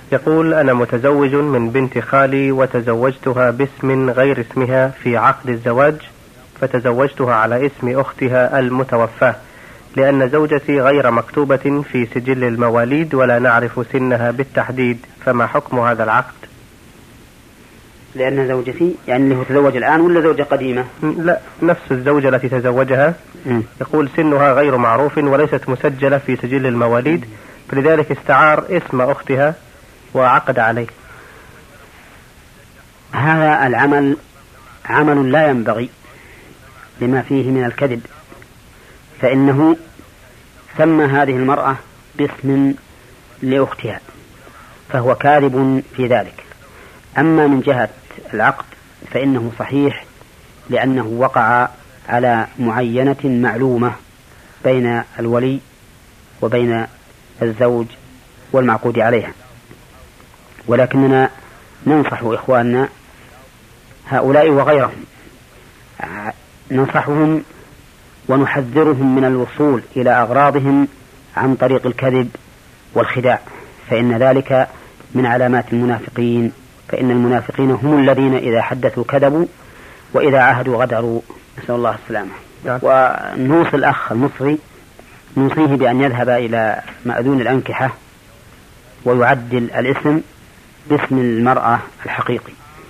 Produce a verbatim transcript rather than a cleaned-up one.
يقول: أنا متزوج من بنت خالي وتزوجتها باسم غير اسمها في عقد الزواج، فتزوجتها على اسم أختها المتوفاة، لأن زوجتي غير مكتوبة في سجل المواليد ولا نعرف سنها بالتحديد، فما حكم هذا العقد؟ لأن زوجتي يعني اللي هو تزوج الآن ولا زوجة قديمة؟ لا، نفس الزوجة التي تزوجها. م. يقول: سنها غير معروف وليست مسجلة في سجل المواليد، فلذلك استعار اسم أختها وعقد عليه. هذا العمل عمل لا ينبغي لما فيه من الكذب، فإنه سمى هذه المرأة باسم لأختها، فهو كاذب في ذلك. أما من جهة العقد فإنه صحيح، لأنه وقع على معينة معلومة بين الولي وبين الزوج والمعقود عليها. ولكننا ننصح إخواننا هؤلاء وغيرهم، ننصحهم ونحذرهم من الوصول إلى أغراضهم عن طريق الكذب والخداع، فإن ذلك من علامات المنافقين، فإن المنافقين هم الذين إذا حدثوا كذبوا وإذا عاهدوا غدروا، نسأل الله السلامة. ونوصي الأخ المصري نوصيه بأن يذهب إلى مأذون الأنكحة ويعدل الاسم باسم المرأة الحقيقي.